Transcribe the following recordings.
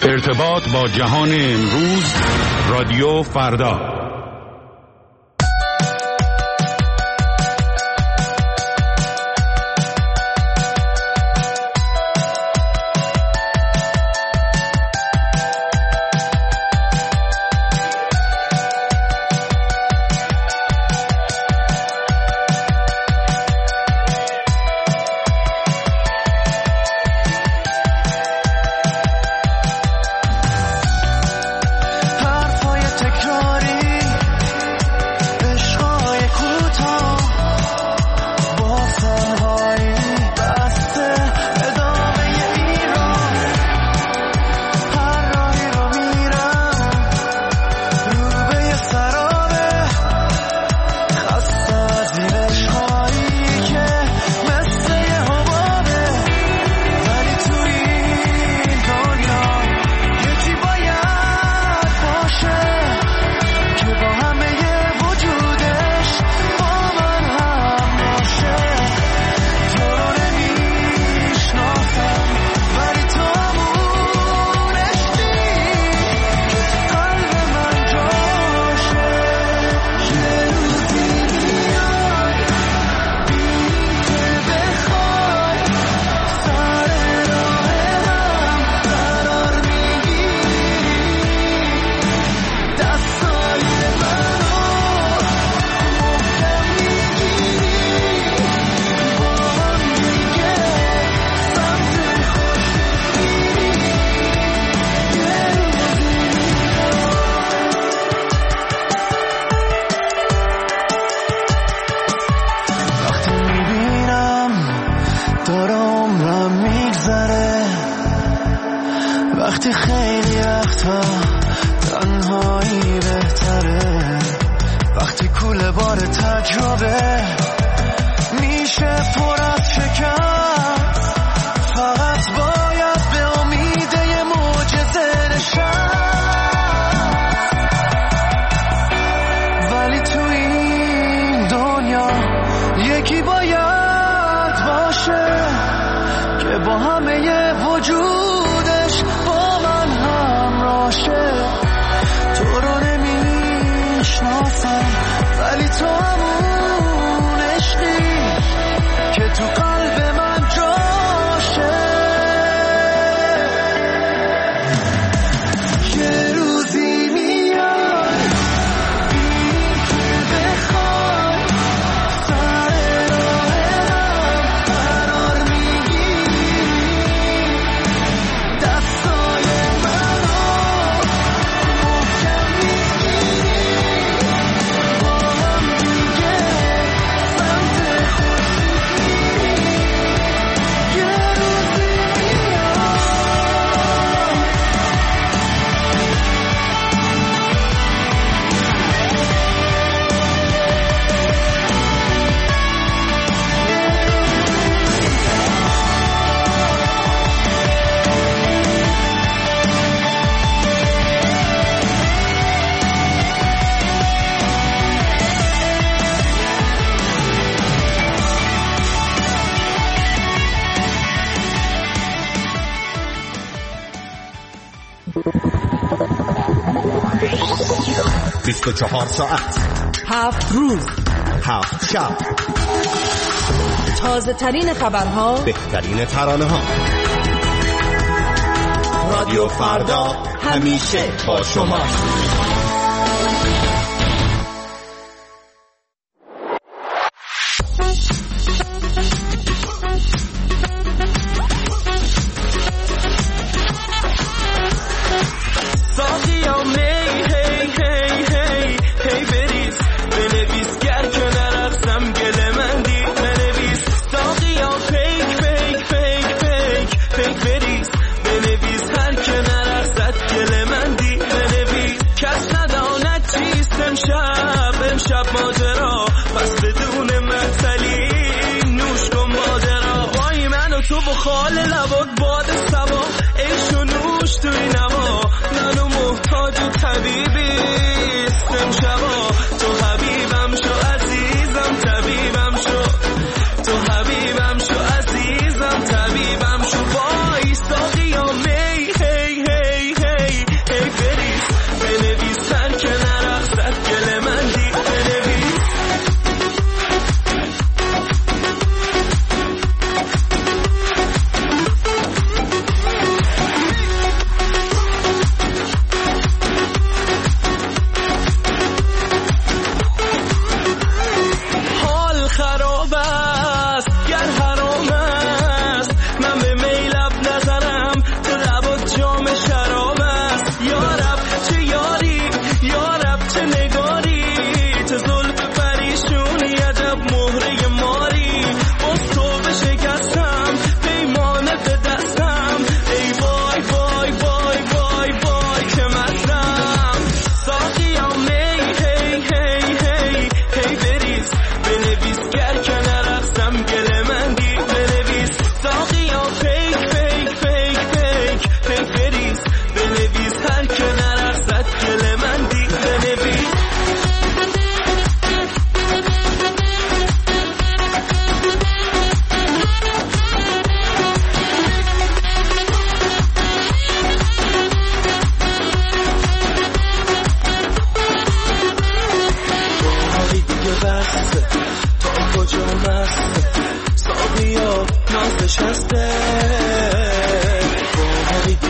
ارتباط با جهان امروز، رادیو فردا. چهار ساعت 7 روز 7 شب، تازه ترین خبرها، بهترین ترانه ها. رادیو فردا همیشه با شما. خال لبات باد سبا عشق و نوش توی نما منو محتاج طبیبی استم شبا تو حبیبم شو عزیزم طبیبم شو تو حبیبم شو عزیزم طبیبم شو وای ساقیا می هی هی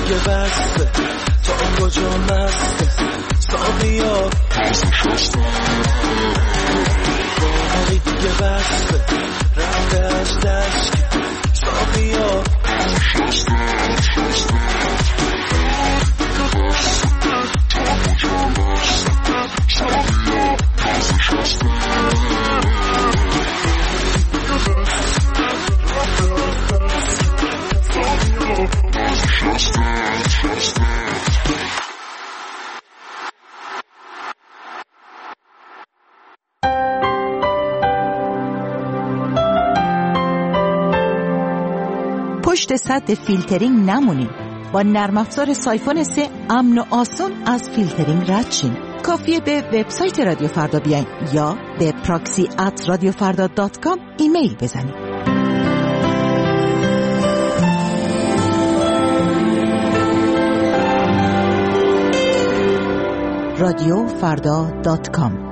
دیگه بسته تا کجا مسته ساقیا باقی دیگه بسته رفته از دشت ساقیا پشت سد فیلترینگ نمونین. با نرم افزار سایفون 3 امن و آسون از فیلترینگ رد شین. کافیه به وبسایت رادیو فردا بیاین یا به proxy@radiofarda.com ایمیل بزنید. radiofarda.com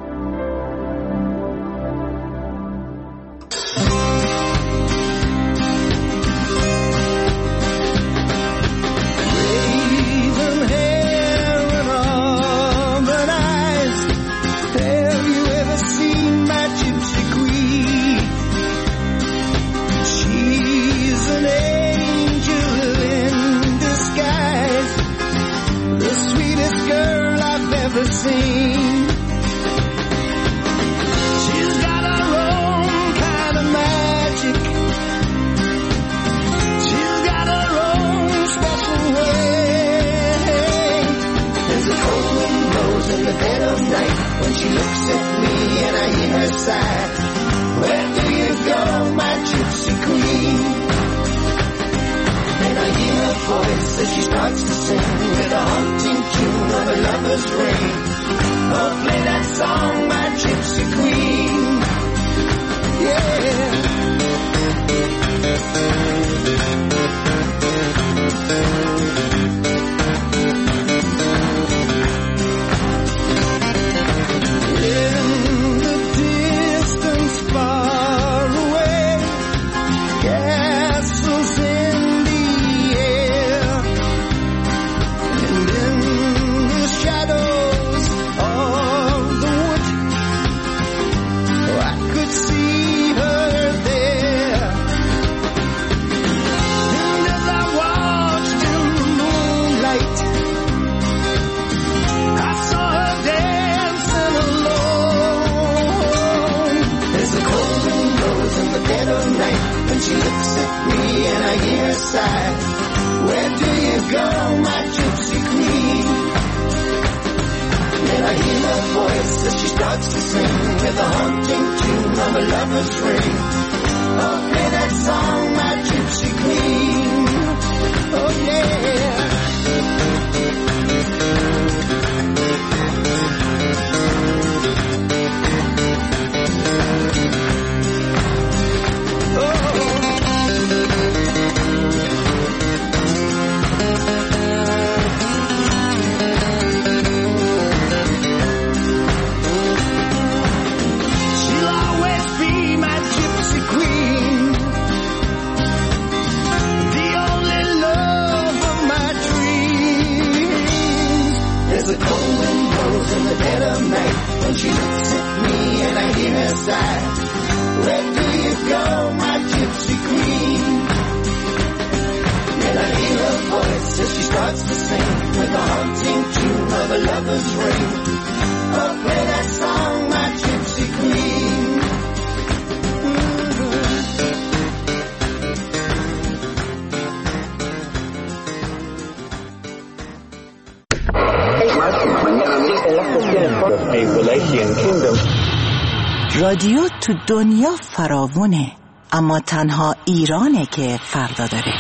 رادیو تو دنیا فراوونه، اما تنها ایرانه که فردا داره.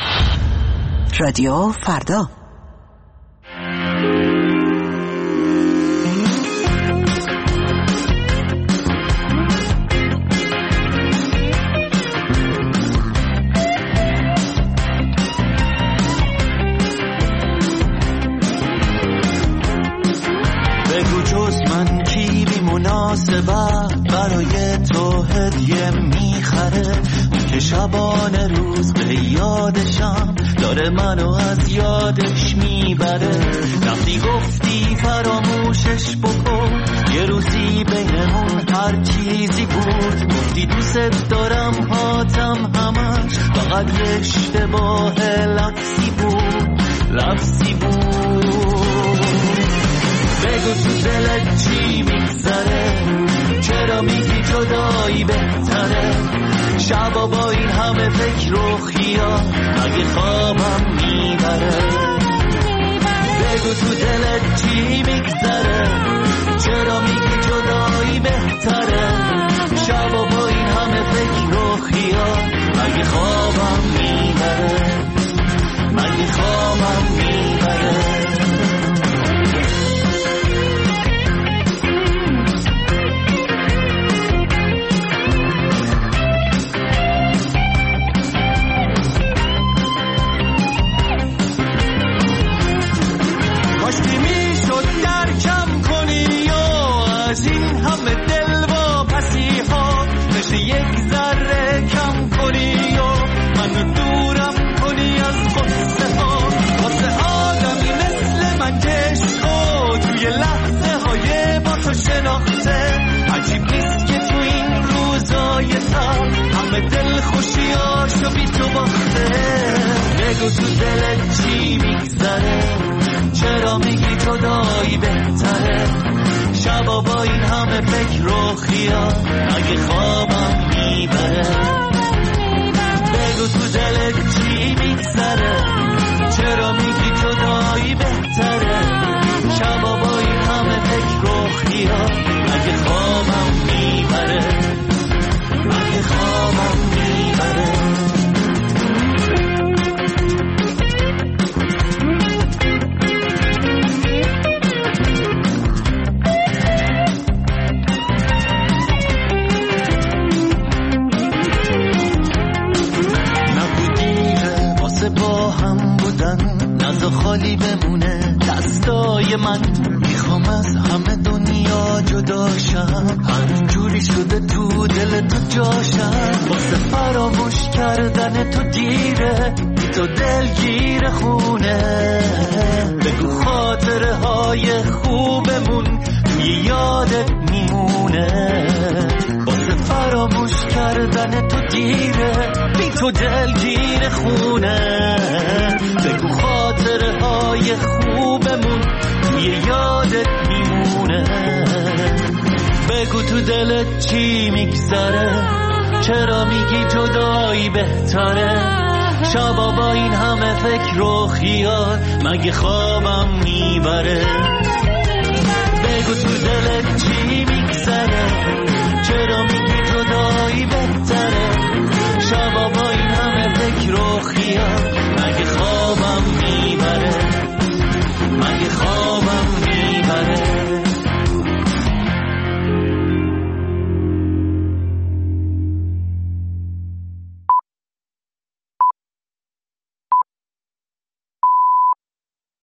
رادیو فردا. بگو جز من کی بی مناسبت برای تو هدیه میخره، که شبانه روز به یادشم داره منو از یادش میبره. رفتی گفتی فراموشش بکن، یه روزی بینمون هر چیزی بود. گفتی دوست دارم هاتم همش، فقط یه اشتباه لفظی بود، لفظی بود. بگو تو دلت چی میگذره، چرا میگی جدایی بهتره؟ شبا با این همه فکر و خیال مگه خوابم میبره؟ بگو تو دلت چی میگذره، چرا میگی جدایی بهتره؟ شبا با این همه فکر و خیال مگه خوابم میبره، مگه خوابم میبره؟ یک ذره کم کنی و منو دورم کنی از غصه ها. واسه آدمی مثل من عشقو توی لحظه های با تو شناخته، عجیب نیست که تو این روزای سال همه دل خوشیاشو بی تو باخته. بگو تو دلت چی میگذره، چرا میگی جدایی بهتره؟ شبا با این همه فکر و خیال اگه خوابم میبره. بگو تو دلت چی میگذره، چرا میگی جدایی بهتره؟ شبا با این همه فکر و خیال اگه خوابم میبره، اگه خوابم میبره. خالی بمونه دستای من، میخوام از همه دنیا جداشم، هر جوری شده تو دل تو جاشم. واسه فراموش کردن تو دیره، تو دلگیر خونه. بگو خاطره های خوبمون توی یادت میمونه. واسه فراموش کردن تو دیره، بی تو دلگیر خونه. بگو خاطره های خوبمون توی یادت میمونه. بگو تو دلت چی میگذره، چرا میگی جدایی بهتره؟ شبا با این همه فکر و خیال مگه خوابم میبره؟ بگو تو دلت چی میگذره، چرا میگی جدایی بهتره؟ شبا با این همه فکر و خیال مگه خوابم میبره؟